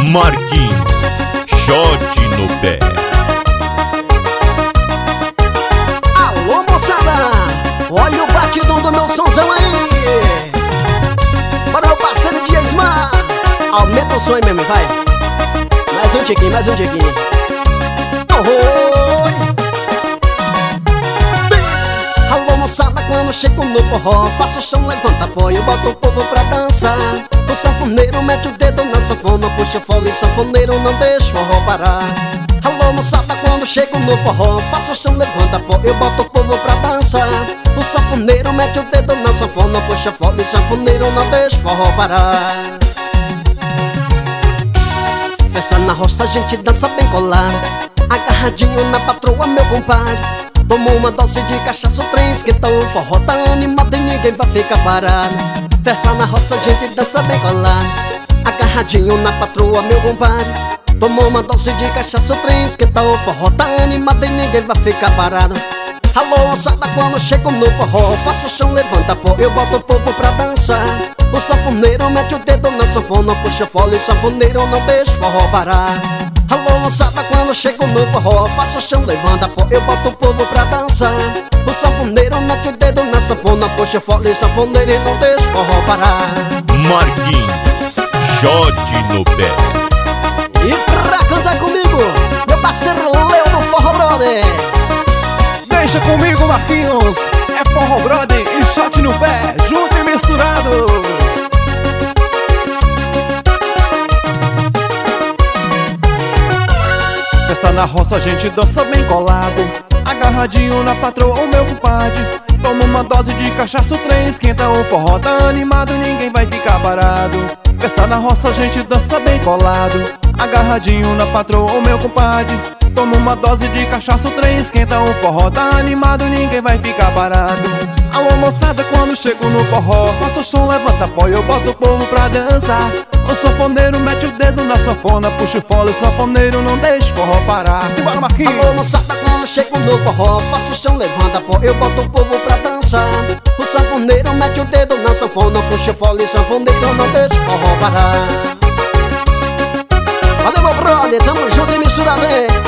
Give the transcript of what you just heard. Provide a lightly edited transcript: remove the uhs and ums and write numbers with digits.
Marquinhos, shot no pé. Alô moçada, olha o batidão do meu somzão aí. Para meu parceiro Diasmar, aumenta o som aí mesmo, vai. Mais um tiquinho, mais um tiquinho. Alô moçada, quando chego no forró, faço o chão, levanta apoio, boto o povo pra dançar. O sanfoneiro mete o dedo na sanfona, puxa o fole, sanfoneiro não deixa o forró parar. Alô moçada, quando chego no forró, faço o chão, levanta apoio, eu boto o povo pra dançar. O sanfoneiro mete o dedo na sanfona, puxa o fole, sanfoneiro não deixa o forró parar. Festa na roça, a gente dança bem colado, agarradinho na patroa, meu compadre. Tomou uma dose de cachaça, o trem esquentou, o forró tá animado e ninguém vai ficar parado. Festa na roça, a gente dança bem colado, agarradinho na patroa, meu compadre. Tomou uma dose de cachaça, o trem esquentou, o forró tá animado e ninguém vai ficar parado. Alô moçada, quando chego no forró, faço o chão, levanta pó, eu boto o povo pra dançar. O sanfoneiro mete o dedo na sanfona, puxa o fole, o sanfoneiro não deixa o forró parar. Alô moçada, quando chego no forró, faço o chão, levanta pó, eu boto o povo pra dançar. O sanfoneiro mete o dedo na sanfona, puxa o fole, o sanfoneiro não deixa o forró parar. Marquinhos, shot no pé. E pra cantar comigo, meu parceiro Leo do Forró Brother. Deixa comigo, Marquinhos, é Forró Brother e shot no pé, junto e misturado. Festa na roça, a gente dança bem colado, agarradinho na patroa, o meu compadre. Toma uma dose de cachaça, o trem esquenta, o forró tá animado, ninguém vai ficar parado. Festa na roça, a gente dança bem colado, agarradinho na patroa, o meu compadre. Toma uma dose de cachaça, o trem esquenta, o forró tá animado, ninguém vai ficar parado. Alô moçada, quando chego no forró, faço o som, levanta apoio, eu boto o povo pra dançar. O sanfoneiro mete o dedo na sanfona, puxa o fole, o sanfoneiro não deixa o forró parar. Simbora, Marquinhos! Alô moçada, quando chego no forró, faço o chão, levanta pó, eu boto o povo pra dançar. O sanfoneiro mete o dedo na sanfona, puxa o fole, o sanfoneiro não deixa o forró parar. Valeu meu brother, tamo junto e misturado, hein?